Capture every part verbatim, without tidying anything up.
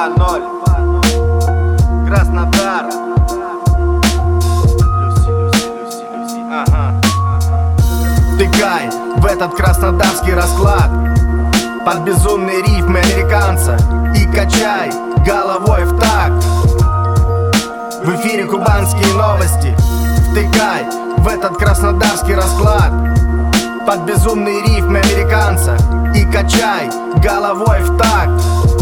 два ноль. Краснодар. Люси, Люси, Люси, Люси. Ага. Втыкай в этот краснодарский расклад под безумные рифмы американца и качай головой в такт. В эфире кубанские новости. Втыкай в этот краснодарский расклад под безумные рифмы американца и качай головой в такт.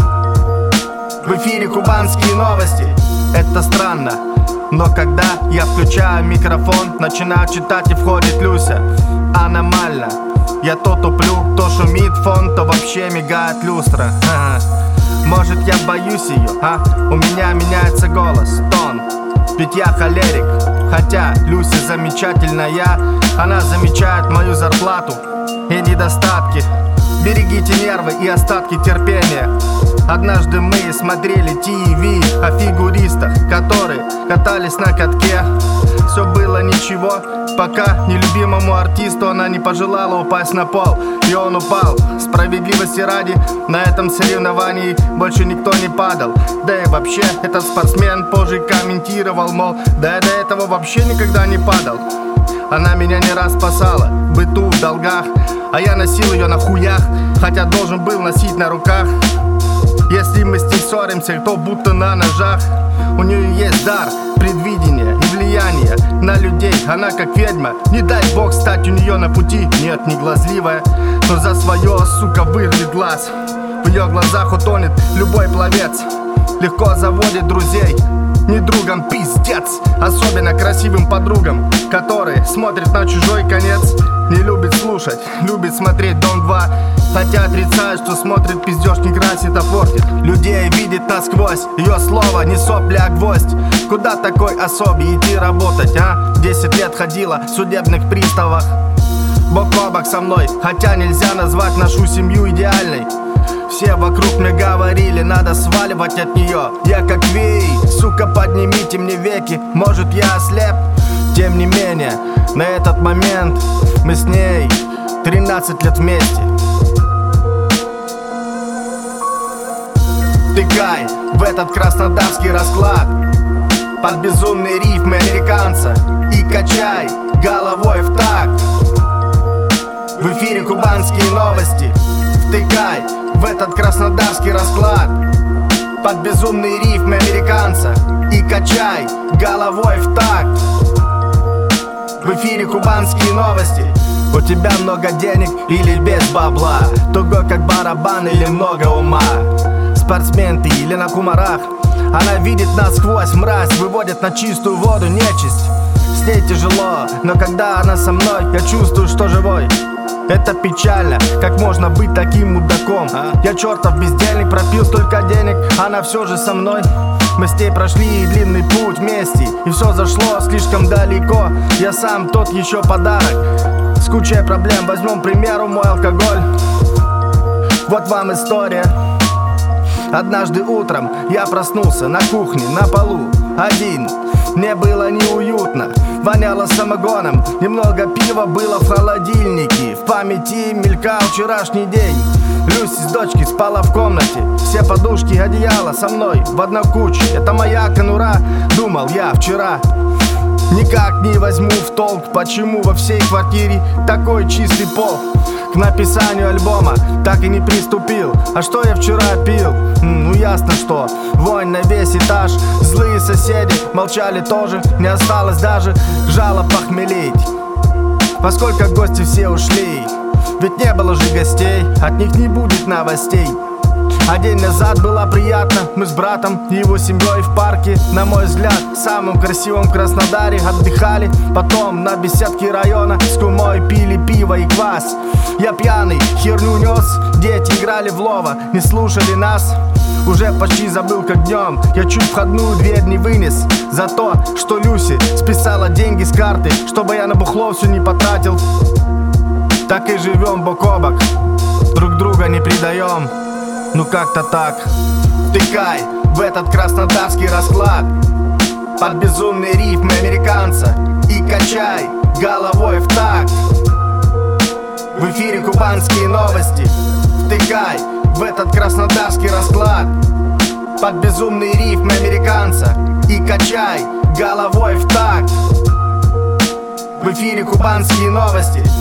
В эфире кубанские новости. Это странно, но когда я включаю микрофон, начинаю читать и входит Люся. Аномально. Я то туплю, то шумит фон, то вообще мигает люстра. Ха-ха. Может, я боюсь ее, а? У меня меняется голос, тон, ведь я холерик. Хотя Люся замечательная, она замечает мою зарплату и недостатки. Берегите нервы и остатки терпения. Однажды мы смотрели ТВ о фигуристах, которые катались на катке. Все было ничего, пока нелюбимому артисту она не пожелала упасть на пол. И он упал. Справедливости ради, на этом соревновании больше никто не падал. Да и вообще, этот спортсмен позже комментировал, мол, да я до этого вообще никогда не падал. Она меня не раз спасала, в быту, в долгах, а я носил ее на хуях, хотя должен был носить на руках. Если мы с ней ссоримся, то будто на ножах. У нее есть дар предвидения и влияния на людей. Она как ведьма, не дай бог стать у нее на пути. Нет, не глазливая, но за свое, сука, вырвет глаз. В ее глазах утонет любой пловец. Легко заводит друзей, не другом пиздец. Особенно красивым подругам, которые смотрят на чужой конец. Не любит слушать, любит смотреть Дом два. Хотя отрицает, что смотрит пиздеж, не красит, а портит. Людей видит насквозь, ее слово не сопли, а гвоздь. Куда такой особе идти работать, а? Десять лет ходила в судебных приставах, бок о бок со мной, хотя нельзя назвать нашу семью идеальной. Все вокруг мне говорили, надо сваливать от нее. Я как Вий, сука, поднимите мне веки. Может, я ослеп? Тем не менее, на этот момент мы с ней тринадцать лет вместе. Втыкай в этот краснодарский расклад под безумные рифмы американца и качай головой в такт. В эфире кубанские новости. Втыкай в этот краснодарский расклад под безумные рифмы американца и качай головой в такт. В эфире кубанские новости. У тебя много денег или без бабла, туго как барабан или много ума. Спортсмен ты или на кумарах, она видит насквозь, мразь, выводит на чистую воду нечисть. С ней тяжело, но когда она со мной, я чувствую, что живой. Это печально, как можно быть таким мудаком. Я чертов бездельник, пропил столько денег, она все же со мной. Мы с ней прошли длинный путь вместе, и все зашло слишком далеко. Я сам тот еще подарок, с кучей проблем. Возьмем, к примеру, мой алкоголь. Вот вам история. Однажды утром я проснулся на кухне, на полу, один. Мне было неуютно, воняло самогоном. Немного пива было в холодильнике. В памяти мелькал вчерашний день. Люси с дочкой спала в комнате. Все подушки, одеяло со мной в одной куче. Это моя конура, думал я вчера. Никак не возьму в толк, почему во всей квартире такой чистый пол. К написанию альбома так и не приступил. А что я вчера пил? М, ну ясно, что вонь на весь этаж. Злые соседи молчали тоже. Не осталось даже жало похмелить, поскольку гости все ушли. Ведь не было же гостей, от них не будет новостей. А день назад было приятно. Мы с братом и его семьей в парке, на мой взгляд, самым красивым в Краснодаре, отдыхали. Потом на беседке района с кумой пили пиво и квас. Я пьяный, херню нес, дети играли в лово, не слушали нас. Уже почти забыл, как днем я чуть входную дверь не вынес за то, что Люси списала деньги с карты, чтобы я на бухло все не потратил. Так и живем бок о бок, друг друга не предаем. Ну как-то так. Втыкай в этот краснодарский расклад под безумные рифмы американца и качай головой в такт. В эфире кубанские новости. Втыкай в этот краснодарский расклад под безумный рифм американца и качай головой в такт. В эфире кубанские новости.